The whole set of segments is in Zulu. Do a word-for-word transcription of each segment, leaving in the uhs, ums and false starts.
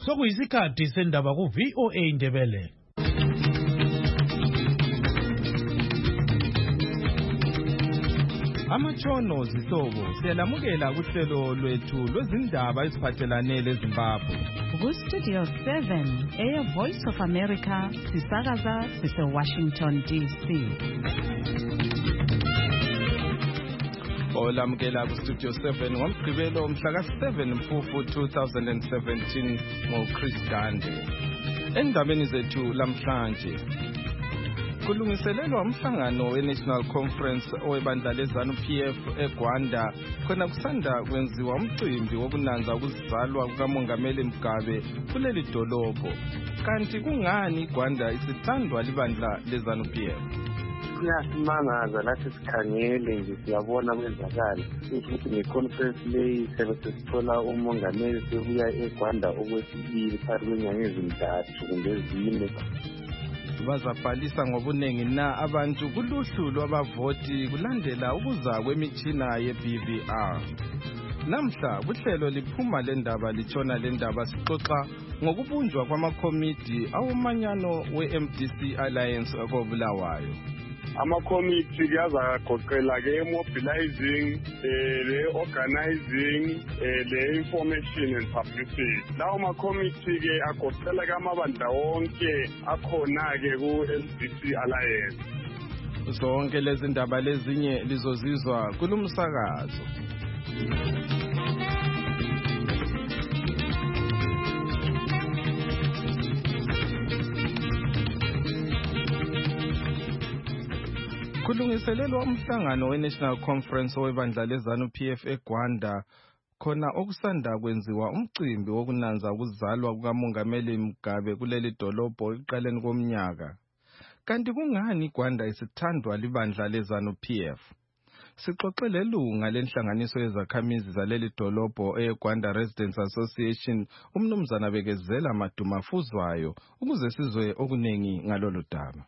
Sokuyisikhathi sendaba ku V O A Ndebele. Amatshono zihlobo siyalamukela kuhlelo lwethu lwezindaba eziphathelane leZimbabwe. Ku Studio seven, Air Voice of America, sisakaza sise Washington D C. Olamukela ku Studio seven ngomgqibelo mhla ka seven Mfumfu two thousand seventeen ngoChris Gande. Endabeni zethu lamhlanje kulungiselelwa umhlangano we-National Conference owebandla leZANU-P F eGwanda khona kusanda kwenziwa umcimbi wokunanza ukuzalwa kukaMongameli Mugabe kuleli dolobho. Kanti kungani iGwanda isithandwa libandla leZANU-P F? Siyasimangaza lathi sikhangele nje siyabona kwenzakala ukuthi ngeconference leyi sebesithola umongameli sebuya eGwanda okwesibili phakathi kwenyanga ezintathu kumbe ezine. Bazabhalisa ngobunengi na abantu kuluhlu lwabavoti kulandela ukuza kwemitshina ye-B V R. Namhla kuhlelo liphuma lendaba litshona lendaba sixoxa ngokubunjwa kwamakomiti awomanyano we-M D C Alliance akobulawayo. Amakomiti kuyazagoqela ke mobilizing, le organizing, le information and publicity. Lawo makomiti ke agoqela ke amabandla wonke akhona ke ku M D C Alliance. Zonke lezi ndaba lezinye lizozizwa kulumsakazo. Kulungiselelwa umhlangano we-National Conference owebandla leZANU-P F eGwanda khona okusanda kwenziwa umcimbi wokunanza ukuzalwa kukaMongameli Mugabe kuleli dolobho ekuqaleni komnyaka. Kanti kungani iGwanda isithandwa libandla leZANU-P F? Sixoxe lelunga lenhlanganiso yezakhamizi zaleli dolobho eGwanda Residents Association umnumzana Bekezela Madumafuzwayo ukuze sizwe okunengi ngalolu daba.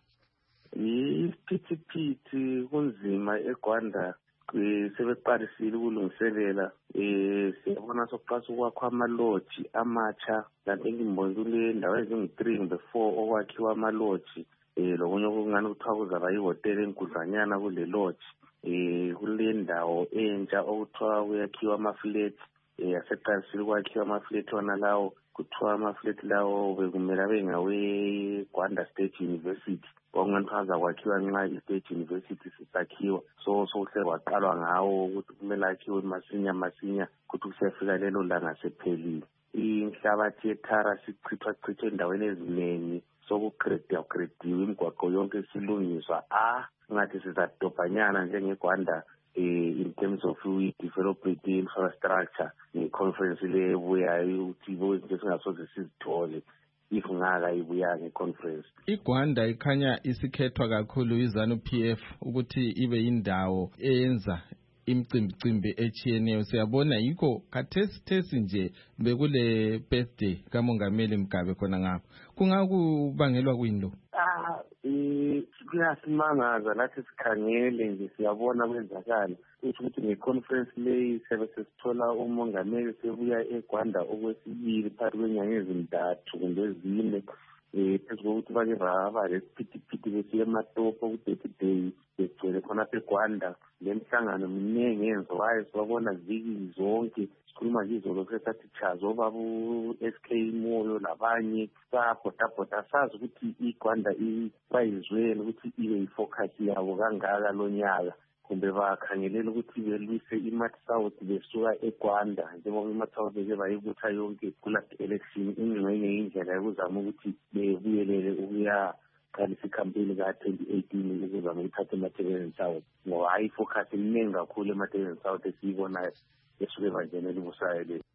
Isiphithiphithi kunzima eGwanda sebeqalisile ukulungiselela eh siyabona sokuqasa ukwakha amalodge amatsha kanti ngibona kule ndawo ezingu-three kumbe four okwakhiwa amalodge eh lokunye okungani kuthiwa kuzaba yihotela enkudlanyana kule lodge eh kule ndawo entsha okuthiwa kuyakhiwa amaflat eh aseqalisile ukwakhiwa amaflat wona lawo kuthiwa amaflat lawo bekumele abe ngawe Gwanda State University okunganichaza kwakhiwa nxa i-State University sisakhiwa so sokuhle kwaqalwa ngawo ukuthi kumele akhiwe masinya masinya ukuthi kusiyafika lelo langa sephelile. Inhlabathi yethara sichithwa chithwe endaweni eziningi sokugrediwa grediwe imigwaqo yonke silungiswa ah ngathi sizadobhanyana njengeGwanda eh in terms of we develop the infrastructure nge-conference le ebuyayo ukuthi bonke singasoze sizithole if ngaka ibuya ngeconference. iGwanda ikhanya isikhethwa kakhulu iZANU-P F ukuthi ibe indawo eyenza imicimbi echiyeneyo. Siyabona yikho kathesi thesi nje bekule birthday kaMongameli Mugabe khona ngapha. Kungakubangelwa kwinto? Ah eh kuyasimangaza lathi sikhangele nje siyabona kwenzakala ukuthi ngeconference leyi sebesithola umongameli sebuya eGwanda okwesibili phakathi kwenyanga ezintathu kumbe ezine. Eh phezu kokuthi bake baba lesiphithiphithi besiye ematopo ku-thirty day begcwele khonapha eGwanda. Le mhlangano miningi yenziwayo siwabona ziki zonke sikhuluma nje izolo sesathi chazo obaba u-S K Moyo labanye sabhodabhoda sazi ukuthi iGwanda bayizwele ukuthi ibe yifocus yabo kangaka lo nyaka kumbe bakhangelela ukuthi belwise iMath South besuka eGwanda njengoba iMath South beke bayibutha yonke kulast election ingxenye indlela yokuzama ukuthi bebuyelele ukuya qalisa ikhampeni ka-twenty eighteen ukuzama ukuthatha eMathebeleni South ngoba hayi focus iningi kakhulu eMathebeleni South esiyibonayo esuke bangenela ubusayo le.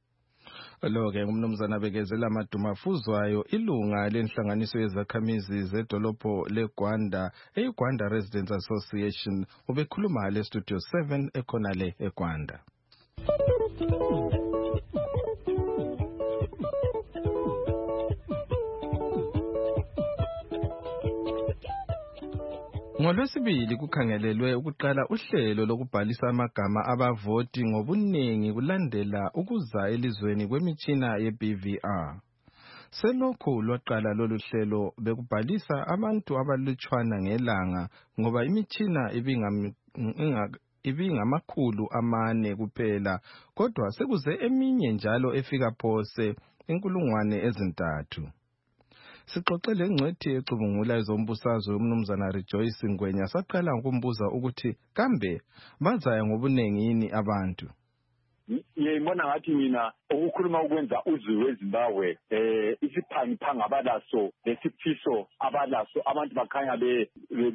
Lo-ke umnumzana Bekezela Madumafuzwayo ilunga lenhlanganiso yezakhamizi zedolobho leGwanda eGwanda Residents Association ubekhuluma le Studio seven ekhona le eGwanda. Ngolwesibili kukhangelelwe ukuqala uhlelo lokubhalisa amagama abavoti ngobuningi kulandela ukuza elizweni kwemitshina ye-B V R. Selokhu lwaqala lolu hlelo bekubhalisa abantu abalutshwana ngelanga ngoba imitshina ibingamakhulu amane kuphela, kodwa sekuze eminye njalo efika phose inkulungwane ezintathu. Sixoxele ingcwethi ecubungula ezombusazwe umnumzana Rejoice Ngwenya saqala ngokumbuza ukuthi kambe bazaya ngobunengi yini abantu. Ngiyibona ngathi mina ukukhuluma ukwenza uzwe weZimbabwe eh isiphangiphanga abalaso lesifiso abalaso abantu bakhanya be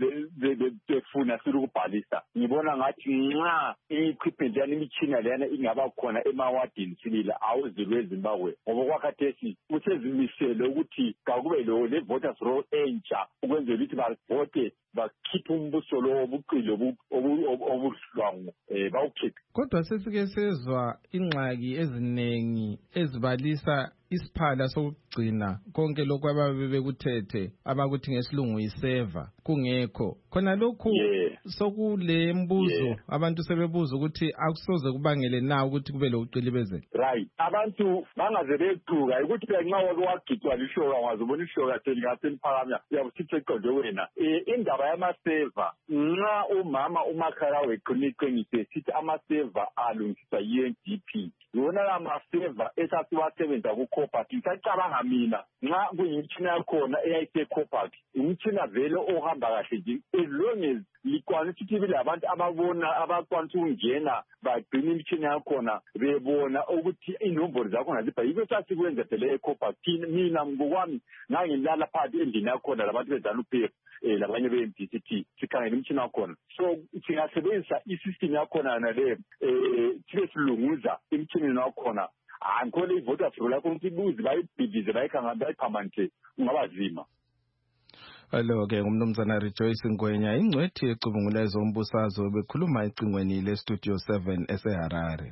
befuna ukubhalisa. Ngibona ngathi nxa equipment yani imitshina leyana ingaba khona emawadini silila awuzwe weZimbabwe ngoba kwakhathesi kusezimisele ukuthi kakube lo le voters roll entsha ukwenzela ukuthi bavote bakhipha umbuso lo obuqilo obuhlwangu eh bawukhipha. Kodwa sesike sezwa ingxaki eziningi ezibalisa isiphala sokugcina konke lokho ababe bekuthethe abakuthi ngesilungu iseva kungekho khona lokhu sokule mbuzo abantu sebebuza ukuthi akusoze kubangele na ukuthi kube lokuqilibezela. Right, abantu bangaze beqhuka ukuthi nxa wake wagicwa lishoka ngazobona ishoka selingaseliphakanya uyabusithe eqonde wena indaba yamaseva nxa umama uMakhara weqiniqinise sithi amaseva alungiswa yi N D P yona la maseva esasiwasebenza ku Copac ngisacabanga mina nxa kuyimitshina yakhona eyayise Copac imitshina vele ohamba kahle nje as long as likwanisa ukuthi bile abantu ababona abakwanisa ukungena bagcina imitshina yakhona bebona ukuthi inombolo zakhona zibha yikho sasikwenza phela eCopac mina ngokwami ngangilala phakathi endlini yakhona labantu bezana uP F eh labanye be M D C T sikhangela imitshina yakhona so singasebenzisa isystem yakhona nale eh sibe silunguza imitshina yakhona angikho ivota flow lakho ukuthi buzi bayibhidize bayikhanga bayiphamanthe ungabazima. Hello ke ngumnumzana Rejoice Ngwenya ingcwethi ecubungula ezombusazwe bekhuluma ecingweni le Studio seven eseHarare.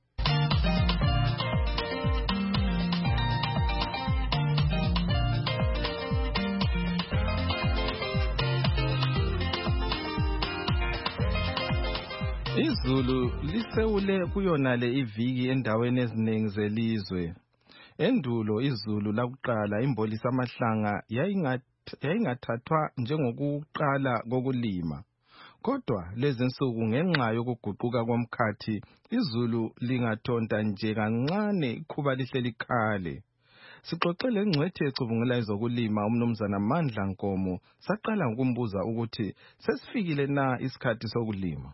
Izulu lisewule kuyonale iviki endaweni eziningi zelizwe. Endulo izulu lakuqala imbolisa amahlanga yayingathathwa njengokuqala kokulima. Kodwa lezi nsuku ngenxa yokuguquka komkhathi izulu lingathonta nje kancane ikhuba lihle likhale. Sixoxele ingcwethi ecubungula ezokulima umnumzana Mandla Nkomo saqala ngokumbuza ukuthi sesifikile na isikhathi sokulima.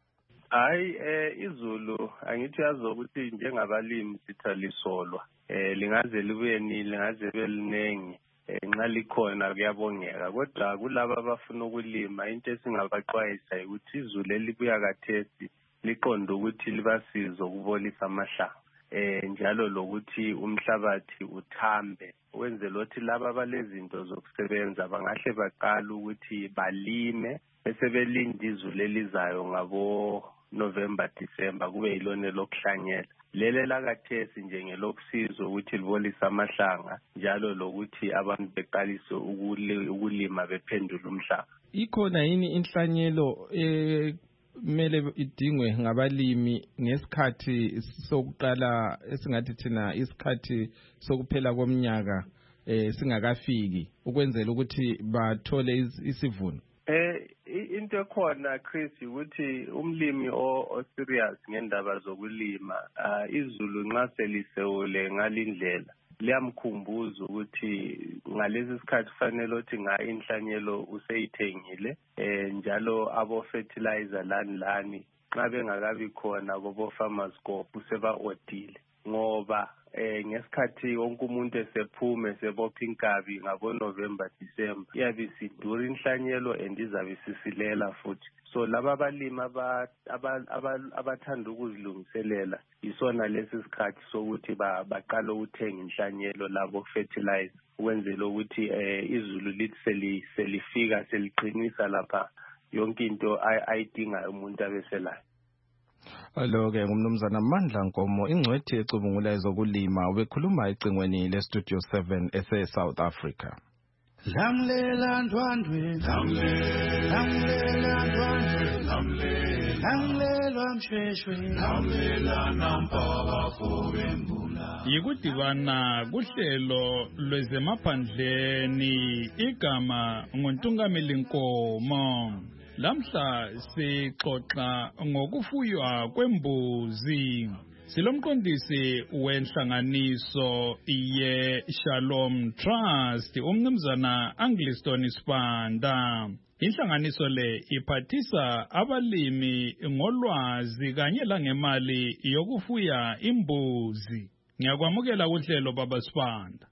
Hayi eh izulu angithi yazo ukuthi njengabalimi sithalisolwa eh lingaze libuye ni lingaze belinengi nxa likhona kuyabongeka kodwa kulabo abafuna ukulima into esingabaxwayisa ukuthi izulu elibuya kathesi liqonda ukuthi libasizo ukubolisa amahlanga eh njalo lokuthi umhlabathi uthambe wenzela ukuthi laba abalezinto zokusebenza bangahle baqala ukuthi balime bese belinda izulu elizayo ngabo November December kube yilone lokuhlanyela lele lakathesi njengelokusizo ukuthi libolisa amahlanga njalo lokuthi abantu beqalise ukulima bephendula umhlaba. Ikhona yini inhlanyelo eh mele idingwe ngabalimi ngesikhathi sokuqala esingathi thina isikhathi sokuphela komnyaka eh singakafiki ukwenzela ukuthi bathole isivuno? Eh into ekhona Chris ukuthi umlimi o serious ngendaba zokulima izulu nxa selisewule ngalindlela liyamkhumbuza ukuthi ngalesi sikhathi kufanele ukuthi nga inhlanyelo useyithengile eh njalo abo fertilizer lani lani nxa bengakabi khona kobo farmers co useba odile ngoba eh ngesikhathi wonke umuntu esephume sebopha inkabi ngabo November December iyabe sidura inhlanyelo endizabe sisilela futhi so laba abalimi abathanda ukuzilungiselela isona lesi sikhathi sokuthi baqala ukuthenga inhlanyelo labo fertilizer ukwenzela ukuthi eh izulu lithi selifika seliqinisa lapha yonke into ayidinga umuntu abeselayo. Hello ke ngumnumzana Mandla Nkomo ingcwethi ecubungula ezokulima ubekhuluma ecingweni le Studio seven ese South Africa. Lamlela ndwandwe, lamlela ndwandwe, lamlela mshweshwe, lamlela nampaka fobembula. Yikudibana kuhlelo lwezemaphandleni igama nguNtungameli Nkomo. Lamhla sixoxa ngokufuywa kwembuzi. Silomqondisi wenhlanganiso ye Shalom Trust umnumzana Angliston Sibanda. Inhlanganiso le iphathisa abalimi ngolwazi kanye langemali yokufuya imbuzi. Ngiyakwamukela kuhlelo baba Sibanda.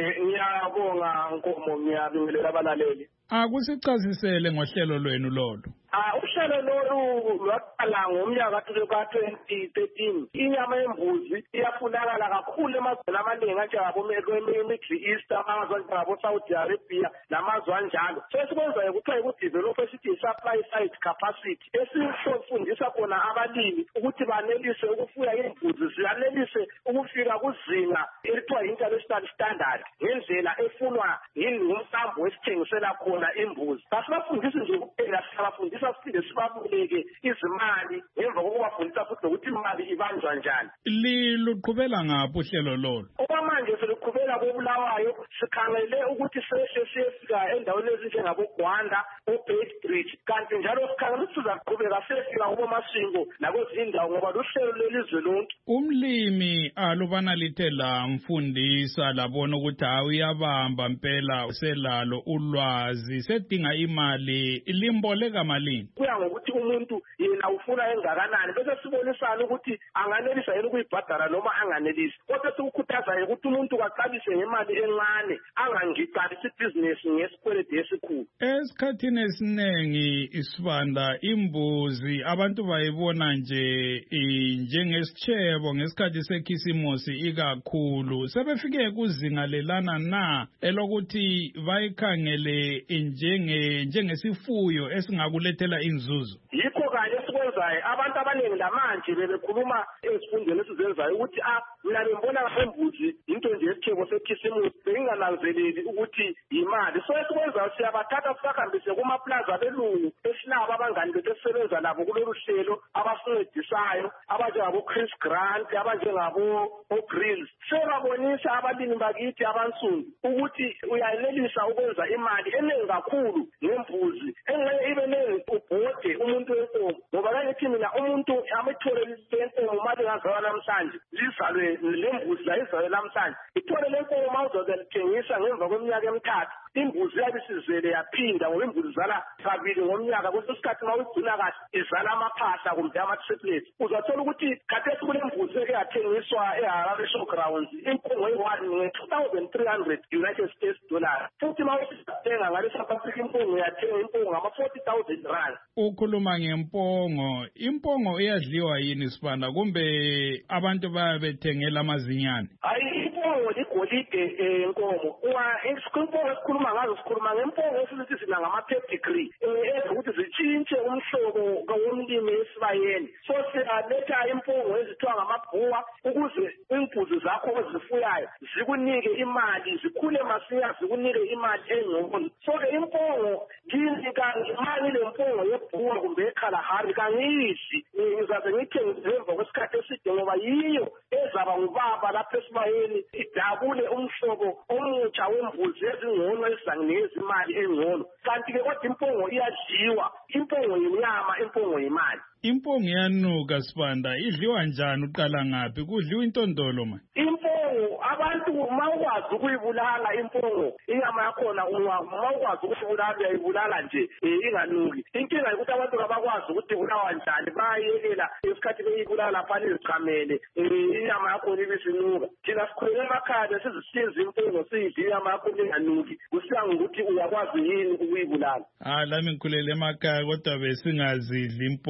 Ngiyabonga Nkomo, ngiyabingelela abalaleli. Akusichazisele ngohlelo lwenu lolo. Ah, uhlelo lolu lwaqala ngomnyaka ka-twenty thirteen. Inyama yembuzi iyafunakala kakhulu emazweni amaningi anjengabo-Middle East, amazwe anjengabo-Saudi Arabia namazwe anjalo. So esikwenzayo kuthiwa yikudevelopha esithi i-supply side capacity, esifundisa khona abalimi ukuthi banelise ukufuya imbuzi, ziyanelise ukufika kuzinga elithiwa international standard ngendlela efunwa ngumsambo esithengisela khona imbuzi. Kasibafundisi nje kuphela, siyabafundisa siphinde sibaboleke izimali ngemva kokubafundisa futhi ukuthi imali ibanjwa njani. Liluqhubela ngaphi uhlelo lolo? Okwamanje seliqhubela koBulawayo, sikhangele ukuthi sehle siyefika endaweni ezinjengabo-Gwanda, o-Beitbridge, kanti njalo sikhangele ukuthi sizaqhubeka siyefika kuboMasingo nakwezinye indawo ngoba luhlelo lelizwe lonke. Umlimi alubana lithe lamfundisa labona ukuthi hawu uyabamba mpela selalo ulwazi sedinga imali, limboleka malini? Kuya ngokuthi umuntu yena ufuna engakanani bese sibonisana ukuthi anganelisa yini ukuyibhadala noma anganelisi. Kodwa sikukhuthaza ukuthi umuntu kaqalise ngemali encane, angangiqalisi ibhizinesi ngesikweledi esikhulu. Esikhathini esiningi Isibanda, imbuzi abantu bayibona nje njengesitshebo ngesikhathi sekhisimusi ikakhulu. Sebefike kuzinga lelana na elokuthi bayikhangele njenge njengesifuyo esingakulethela inzuzo. Yikho kanye esikwenzayo abantu abaningi lamanje bebekhuluma ezifundweni esizenzayo ukuthi ah mina ngibona ngembuzi into nje esitshebo sekhisimusi, bengingananzeleli ukuthi imali. So esikwenzayo siyabathatha sibahambise kumaplaza abelungu esinabo abangani bethu esisebenza labo kulolu hlelo abasincedisayo, abanjengabo-Chris Grant, abanjengabo-Grills. Sebabonisa abalimi bakithi abansundu ukuthi uyanelisa ukwenza imali eningi kakhulu ngembuzi, engeke ibe nengi ubhode umuntu wenkomo. Ngoba kangithi mina umuntu amethole lenkomo mali ngazalwa namhlanje, lizalwe lembuzi la izalwe namhlanje, ithole lenkomo mawuzobe lithengisa ngemva kweminyaka emithathu, imbuzi yabe isizele yaphinda ngoba imbuzi izala kabili ngomnyaka. Kwesinye isikhathi mawugcina kahle izala amaphahla kumbe ama-triplets. Uzathola ukuthi khathesi kulembuzi eke yathengiswa eHarare Showgrounds impungo eyi-one nge-two thousand three hundred United States dollars. Futhi mawusithenga ngale South Africa impungo yathenga impungo ngama-forty thousand rand. Ukhuluma ngempongo, impongo iyadliwa yini Sibanda kumbe abantu bayabethengela amazinyane? Hayi, impongo ligolide enkomo. Impongo esikhuluma ngazo sikhuluma ngempongo esithi sina ngama-pedigree eyenza ukuthi zitshintshe umhlobo womlimi esibayeni. So siyaletha impongo ezithiwa ngamabhuwa ukuze imbuzi zakho ozifuyayo zikunike imali, zikhule masinya, zikunike imali engcono. So-ke impongo kimi kanimali le mpongo yebhuwa kumbe eKalahari kangiyidli, ngizaze ngithengise ngemva kwesikhathi eside ngoba yiyo ezaba ngubaba lapha esibayeni idabule umhlobo omutsha wembuzi ezingcono ezizanginikeza imali engcono. Kanti-ke kodwa impongo iyadliwa, impongo yinyama, impongo yimali. Impongo iyanuka Sibanda, idliwa njani, uqala ngaphi? Kudliwa intondolo ma? Impongo abantu mawukwazi ukuyibulala impongo, inyama yakhona mawukwazi ukuyibulala uyayibulala nje inganuki. Inkinga ukuthi abantu abakwazi ukuthi ibulawa njani, bayayekela isikhathi beyibulala lapha izichamele inyama yakhona ibisinuka. Thina sikhulele emakhaya sizisiza impongo siyidle inyama yakhona inganuki, kusiya ngokuthi uyakwazi yini ukuyibulala. Ah, lami ngikhulele emakhaya kodwa besingazidli impongo.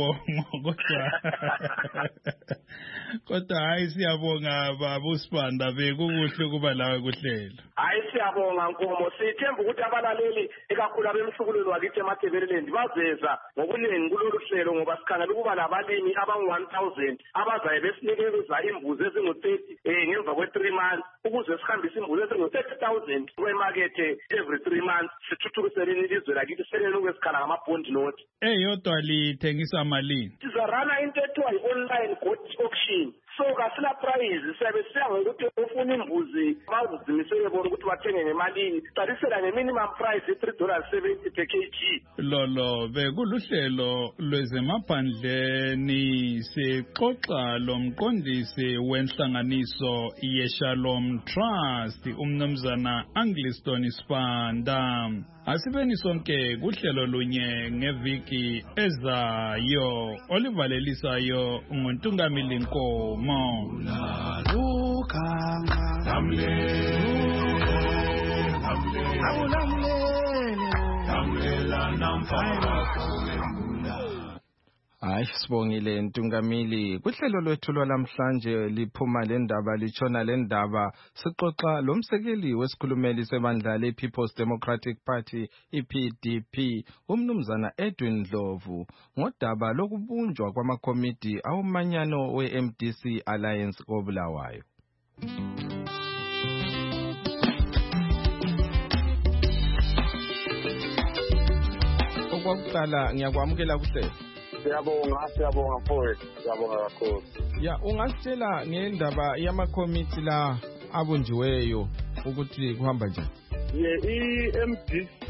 kodwa kodwa hayi siyabonga baba uSibanda bekukuhle kuba lawe kuhlelo. Hayi siyabonga Nkomo, sithemba ukuthi abalaleli ekakhulu abemhlukulweni wakithi eMathebeleland bazeza ngokuningi kulolu hlelo ngoba sikhangela ukuba labalimi abangu one thousand abazaye besinikeza imbuzi ezingu thirty eh ngemva kwe three months ukuze sihambise imbuzi ezingu thirty thousand kwemakethe every three months sithuthukisele ilizwe lakithi selele ukwesikhala ngama-bond note. Eyodwa lithengisa malini? Sizarana into ethiwa yi-online goat auction. So kasila prize siyabe siya ngokuthi ufuna imbuzi bazizimisele bona ukuthi bathenge ngemalini qalisela nge-minimum price three dollars seventy per kg. Lolo bekuluhlelo lwezemaphandleni sixoxa lomqondisi wenhlanganiso yeShalom Trust umnumzana Angliston Sibanda. Asibeni sonke kuhlelo lunye ngeviki ezayo olivalelisayo nguNtungamili Nkomo. Hayi sibongile Ntungamili, kuhlelo lwethu lwalamhlanje liphuma lendaba litshona lendaba sixoxa lomsekeli wesikhulumeli sebandla lePeople's Democratic Party I-P D P umnumzana Edwin Ndlovu ngodaba lokubunjwa kwamakomiti awomanyano we-M D C Alliance koBulawayo. Okwakuqala ngiyakwamukela kuhlelo. Siyabonga, siyabonga mfowethu, siyabonga kakhulu. Ya, ungasitshela ngendaba yamakomiti la abunjiweyo ukuthi kuhamba njani? Ye i-M D C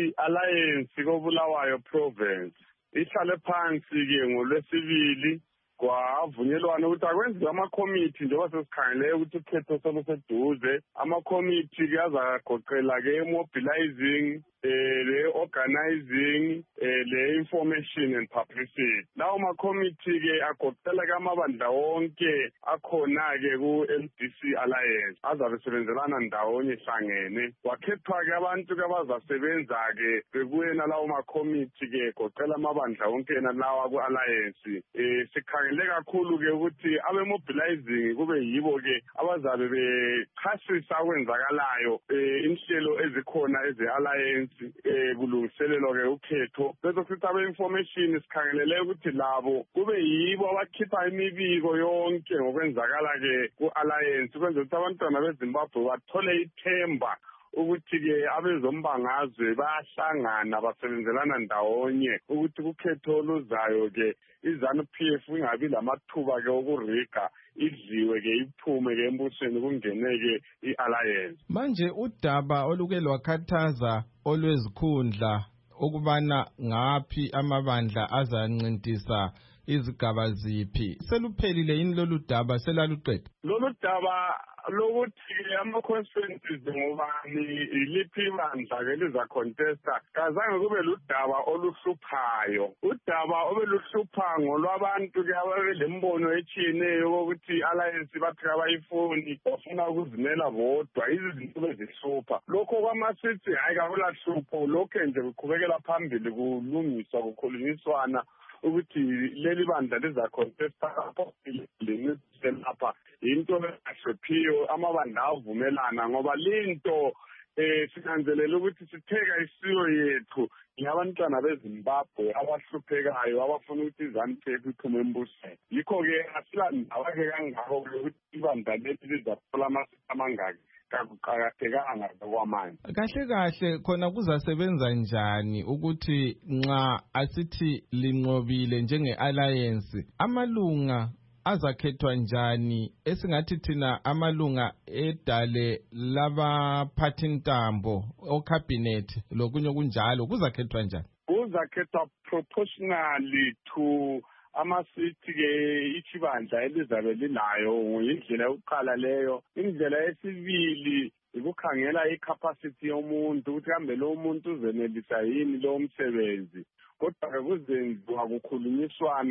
Alliance koBulawayo Province ihlale phansi ke ngolwesibili kwavunyelwana ukuthi akwenziwe amakomiti njengoba sesikhangele ukuthi ukhetho soluseduze. Amakomiti ke azagoqela ke mobilizing le organizing le information and publicity. Lawo makomiti ke agoqela ke amabandla wonke akhona ke ku-M D C Alliance azabe sebenzelana ndawonye hlangene. Wakhethwa ke abantu ke abazasebenza ke bekuyena lawo makomiti ke goqela amabandla wonke nalawa ku-Alliance. Eh sikhangele kakhulu ke ukuthi abe mobilizing kube yibo ke abazabe bechasisa okwenzakalayo inhlelo ezikhona eze-Alliance eh kulungiselelwa ke ukhetho. Bese sithi abe information sikhangelele ukuthi labo kube yibo abakhipha imibiko yonke ngokwenzakala ke ku-Alliance ukwenza ukuthi abantwana beZimbabwe bathole ithemba ukuthi ke abezombangazwe bayahlangana basebenzelana ndawonye ukuthi kukhetho oluzayo ke iZANU P F ingabi lamathuba ke okuriga idliwe ke iphume ke embusweni kungeneke i-Alliance. Manje udaba oluke lwakhathaza olwezikhundla ukubana ngaphi amabandla azancintisa izigaba ziphi seluphelile yini lolu daba selaluqeda? Lolu daba lokuthi ama-constituencies ngobani iliphi ibandla ke lizacontesta kazange kube ludaba oluhluphayo. Udaba obeluhlupha ngolwabantu ke ababelembono etshiyeneyo ukuthi i-Alliance bathi abayifuni bafuna ukuzimela bodwa izinto bezihlupha. Lokho kwamasithi hayi kakulahlupho lokho nje kuqhubekela phambili kulungiswa kukhulunyiswana ukuthi leli bandla lizacontesta lapha into ehluphiyo amabandla avumelana ngoba linto eh sinanzelela ukuthi sitheka isiyo yethu ngabantwana beZimbabwe abahluphekayo abafuna ukuthi iZANU P F iphume embusweni. Yikho ke asilandaba ke kangako ukuthi ibandla leli lizathola amangaki kakuqakathekanga kwamanje. Kahle kahle khona kuzasebenza njani ukuthi nxa asithi linqobile njenge-Alliance amalunga azakhethwa njani esingathi thina amalunga edale labaphathintambo ocabinet lokunye kunjalo kuzakhethwa njani? Kuzakhethwa proportionally to amasithi ke ichibandla elizabe lilayo indlela yokuqala leyo. Indlela yesibili ukukhangela icapacity yomuntu ukuthi kambe lo muntu uzenelisa yini lo msebenzi. Kodwa ke kuzenziwa kukhulunyiswana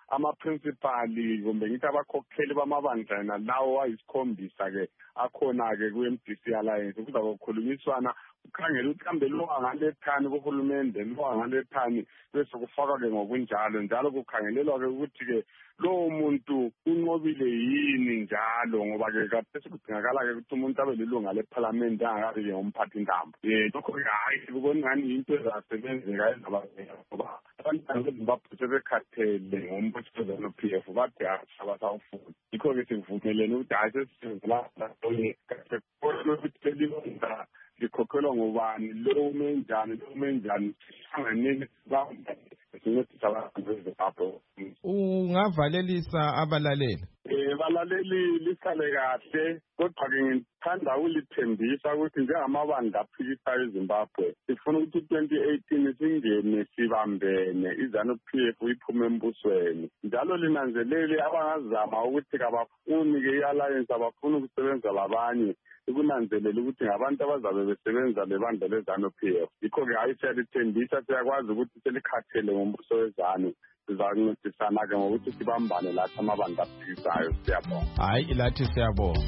ama-principali kumbe ngithi abakhokheli bamabandla lawo ayisikhombisa-ke akhona-ke ku-M D C Alliance kuza kukhulunyiswana ukhangela ukuthi kambe lo angalethani kuhulumende lo angalethani bese kufakwa-ke ngokunjalo njalo kukhangelelwa-ke ukuthi-ke lowo muntu unqobile yini njalo ngoba-ke kade sekudingakala-ke ukuthi umuntu abe lilunga lephalamende angakabi-ke ngomphathi ntambo um lokho-ke hhayi kubona ngani yinto ezasebenzeka ezabazeka ngoba abantwana bezimbabwe sebekhathele ngombuso we-P F bathi abasawufuni yikho-ke sikuvumelene ukuthi hhayi sesisebenzela ukuthi selilonda likhokhelwa ngubani lo ume njani lo ume njani sihlanganeni sincedisa abantu bezimbabwe. Ungavalelisa abalaleli um balaleli lihlale kahle kodwa-ke ngithanda ukulithembisa ukuthi njengamabandla aphikisayo ezimbabwe sifuna ukuthi twenty eighteen singene sibambene iZANU-P F iphume embusweni njalo linanzelele abangazama ukuthi kabafuni-ke i-alliance abafuni ukusebenza labanye ikunanzelela ukuthi ngabantu abazabe besebenza lebandla leZANU-P F yikho-ke hhayi siyalithembisa siyakwazi ukuthi selikhathele ngombuso weZANU sizakuncedisana-ke ngokuthi sibambane lathi amabandla aphikisayo. Siyabonga. Hayi lathi siyabonga.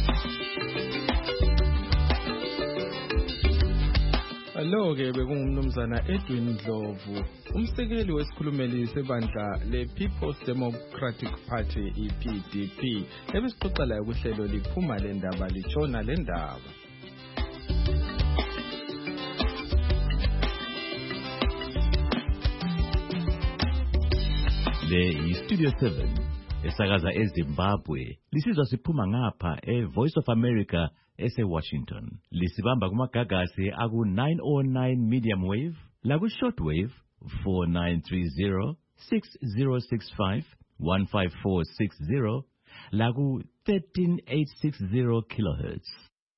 Lo-ke bekungumnumzana Edwin Ndlovu, umsekeli wesikhulumeli sebandla le-People's Democratic Party i P D P, ebesixoxa layo kuhlelo liphuma le ndaba litshona le ndaba. Le yi-Studio seven esakaza eZimbabwe lisizwa siphuma ngapha e-Voice of America ese-Washington. Lisibamba kumagagasi aku-nine oh nine medium wave laku-short wave four nine three zero, six zero six five, one five four six zero laku-thirteen eight sixty kilohertz.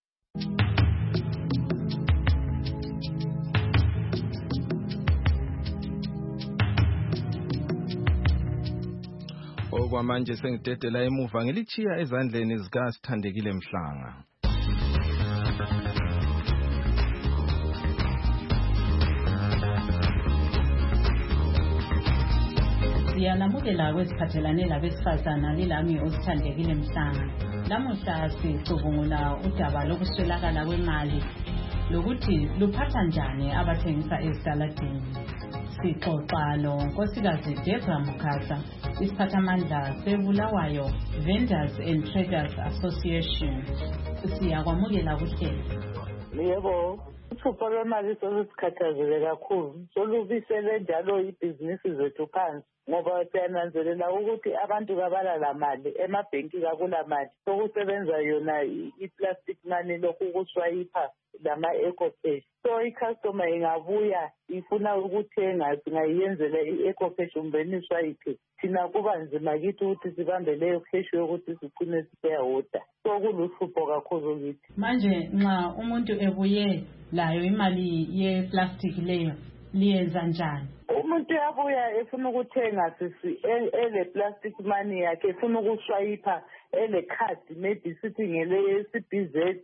Okwamanje sengidedela emuva ngilichiya ezandleni zika Sithandekile Mhlanga. Siyanamukela kwesiphathelane labesifazana lilami uSithandekile Mhlanga. Lamuhla sicubungula udaba lokuswelakala kwemali lokuthi luphatha njani abathengisa ezitaladini. Sixoxa lo Nkosikazi Debra Mukasa, isiphathamandla seBulawayo Vendors and Traders Association. Siyakwamukela kuhlelo. Yebo, uthupho lwemali sosikhathazeke kakhulu. Solubisele njalo ibhizinisi zethu phansi ngoba siyananzelela ukuthi abantu kabalala mali emabhenki kakula mali. Sokusebenza yona i-plastic money lokhu ukuswayipha lama eco cash. So i-customer ingabuya ifuna ukuthenga singayiyenzela i-eco cash umbeniswa iphi. Thina kuba nzima kithi ukuthi sibambe leyo cash yokuthi sigcine siyahoda. So kuluhlupho kakhulu kithi. Manje nxa umuntu ebuye layo imali ye-plastic leyo liyenza njani? Umuntu yabuya efuna ukuthenga sisi ele plastic money yakhe efuna ukuswayipha ele card maybe sithi ngele C B Z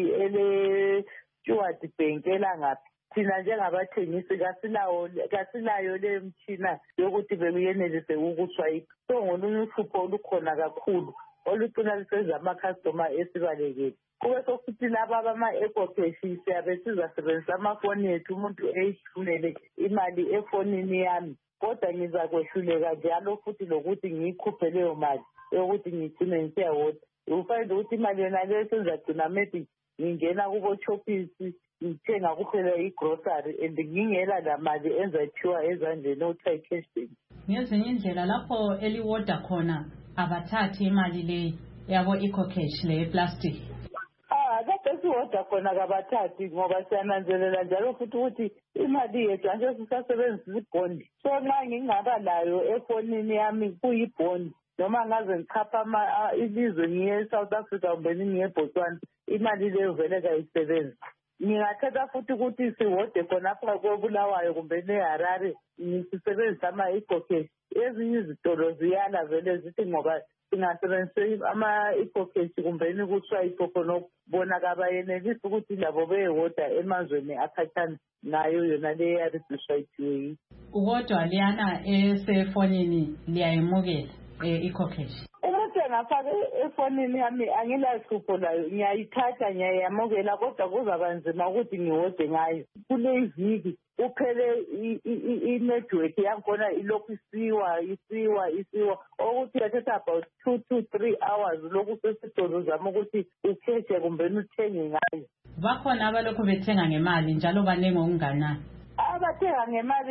ele Stewart Bank elangaphi. Thina njengabathengisi kasilawo kasilayo le mtshina yokuthi beyenelise ukuswayipha. So ngolunye uhlupho olukhona kakhulu olucina lisenza ama-customer esibalekile. Kube sokuthi laba bama-eco cash siyabe sizasebenzisa amafoni ethu umuntu eyithumele imali efonini yami kodwa ngizakwehluleka njalo futhi lokuthi ngiyikhuphe leyo mali yokuthi ngigcine ngisiyahoda. Ufanele ukuthi imali yona leyo senzagcina maybe ngingena kubo-shoppisi ngithenga kuphela i-grocery and ngingela la mali enzathiwa ezandleni okuthiwa i-cash bank. Ngezinye indlela lapho eliwoda khona abathathi imali le yabo eco cash le plastic. Ah, kade sihoda khona kabathathi ngoba siyananzelela njalo futhi ukuthi imali yethu anje sisasebenzisa ibhondi. So nxa ngingaba layo efonini yami kuyibhondi noma ngaze ngichapha ilizwe ngiye eSouth Africa kumbe ngiye eBotswana imali leyo vele kayisebenzi. Ngingathatha futhi ukuthi sihode khonapha koBulawayo kumbe neHarare ngisebenzisa ama-eco cash. Ezinye izitolo ziyala vele zithi ngoba singasebenzisa ama-ecocash kumbeni kuswayipo khona ukubona kabayenelisi ukuthi labo beyewoda emazweni akhathana nayo yona le yarisishwayitiwe. Kodwa liyana esefonini liyayimukela e-ecocash. Umuntu engafaka efonini yami angilahlupho layo, ngiyayithatha ngiyayamukela, kodwa kuzaba nzima ukuthi ngiwode ngayo. Kule iviki uphele i-network yakhona ilokhu isiwa isiwa isiwa ukuthi yathatha about two to three hours lokhu sesitolo zama ukuthi ukhethe kumbeni uthenge ngayo. Bakhona abalokhu bethenga ngemali njalo baningi okunganani? Abathenga ngemali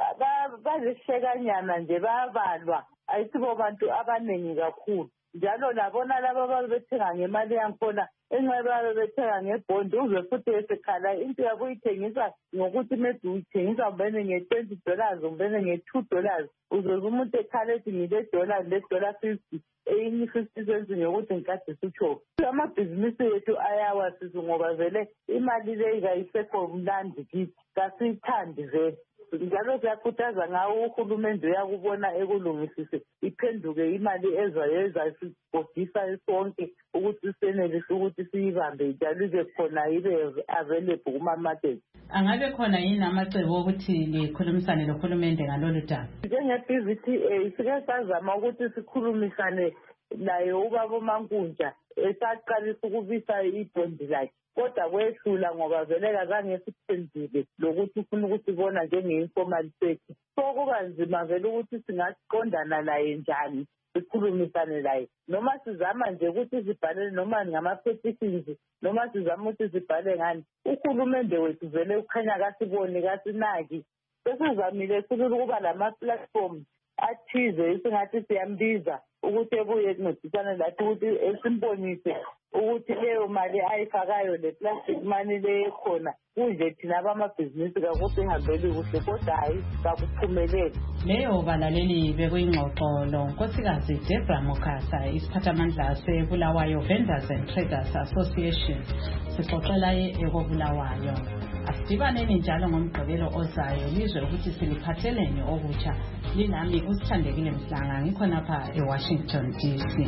bazishekanyana nje bayabalwa, ayisibo bantu abaningi kakhulu. Njalo labona laba ababethenga ngemali yankhona enxeba bethenga ngebhondi uze futhi esekhala into yabo uyithengisa ngokuthi maybe uyithengisa ubene nge-twenty dollars ubene nge-two dollars uzoze umuntu ekhala ethi ngile dollar le dollar fifty eyinye fifty cents ngokuthi ngikade sitsho. Amabhizinisi yethu ayawasiza ngoba vele imali le kayisekho mnandi kithi kasiyithandi vele. Njalo siyakhuthaza ngawo uhulumende uyakubona ekulungisise iphenduke imali ezwayo ezasibhodisa sonke ukuthi senelise ukuthi siyibambe njalo ibe khona ibe available kuma-market. Angabe khona yini amacebo okuthi likhulumisane nohulumende ngalolu daba? Njenge-B V T A sike sazama ukuthi sikhulumisane naye ubaba uMankunja esaqalisa ukubisa ibhondi lakhe, kodwa kwehlula ngoba vele kazange siphendule lokuthi ufuna ukusibona njenge-informal sector. So kuba nzima vele ukuthi singaqondana naye njani sikhulumisane naye, noma sizama nje ukuthi sibhalele noma ngama-petitions noma sizama ukuthi sibhale ngani. Uhulumende wethu vele ukhanya kasiboni kasinaki. Sesizamile silula ukuba lama-platform athize esingathi siyambiza ukuthi ebuye kuncedisane lathi ukuthi esimbonise ukuthi leyo mali ayifakayo le plastic money le khona kunje thina abamabhizinisi kakuthi ihambeli kuhle, kodwa hayi kakuphumeleli. Leyo balaleli bekuyingxoxo lo Nkosikazi Deborah Mokasa, isiphathamandla seBulawayo Vendors and Traders Association, sixoxela ekobulawayo. Asidibaneni njalo ngomgqibelo ozayo lizwe ukuthi siliphatheleni okutsha. Linami uSithandekile Mhlanga ngikhona lapha eWashington D C.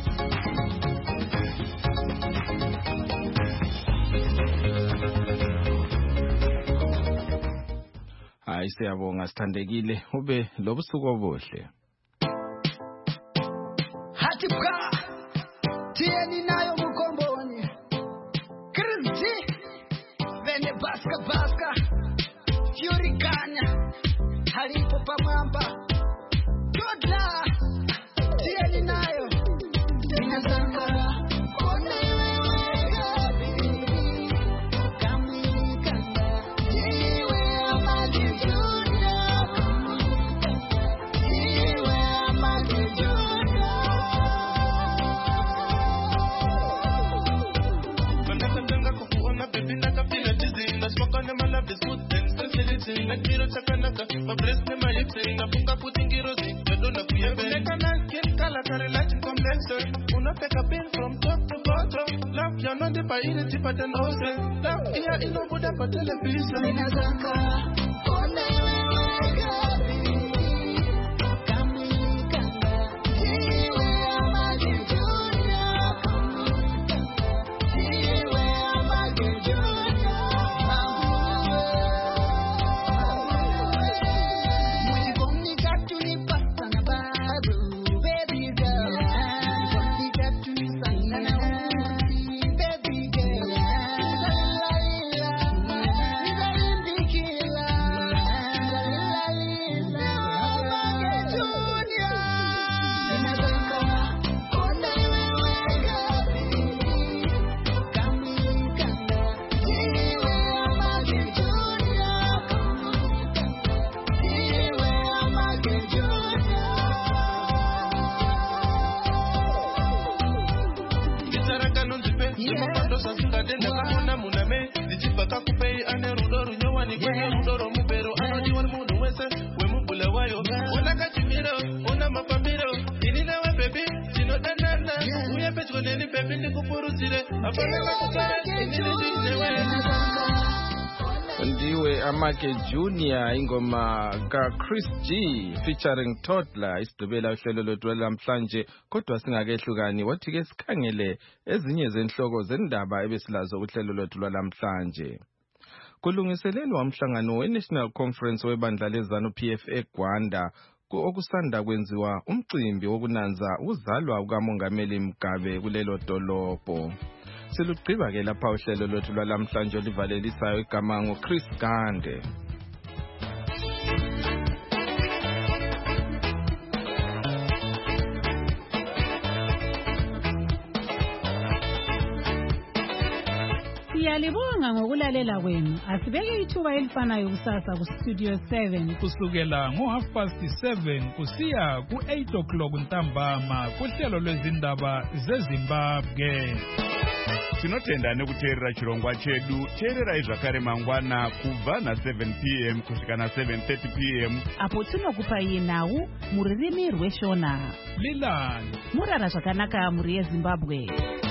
Hayi siyabonga Sithandekile, ube lobusuku obuhle. Hathi bra tieni nayo mkomboni Kristi vene baska baska Yurikanya halipo pamwamba Godla tieni nayo Ninazanga na kiro chakanaka mabres ne mayepse na funga putingirozi ndo na kuyebeka na kin kala kare latin condenser unapeka pin from top to bottom love ya no de paire tipa de nose love ya ino buda pa television inazanga one Ndiwe Amake Junior ingoma ka Chris G featuring Toddler isigqibela uhlelo lwethu lamhlanje kodwa singakehlukani wathi ke sikhangele ezinye zenhloko zendaba ebesilazo uhlelo lwethu lwalamhlanje. Kulungiselelwa umhlangano we-National Conference webandla lezanu P F eGwanda okusanda kwenziwa umcimbi wokunanza ukuzalwa kukaMongameli Mugabe kulelo dolobho. Silugqiba ke lapha uhlelo lwethu lwalamhlanje olivalelisayo igama ngoChris Gande. Siyalibonga ngokulalela kwenu. Asibeke ithuba elifanayo kusasa ku Studio seven kusukela ngo half past seven kusiya ku eight o'clock ntambama kuhlelo lwezindaba zeZimbabwe. Tinotenda nekuteerera chirongwa chedu. Teerera izvakare mangwana kubva na seven p m kusvika na seven thirty p m apo tinokupa yenhau muririmi rweshona. Lilani murara zvakanaka muri yeZimbabwe.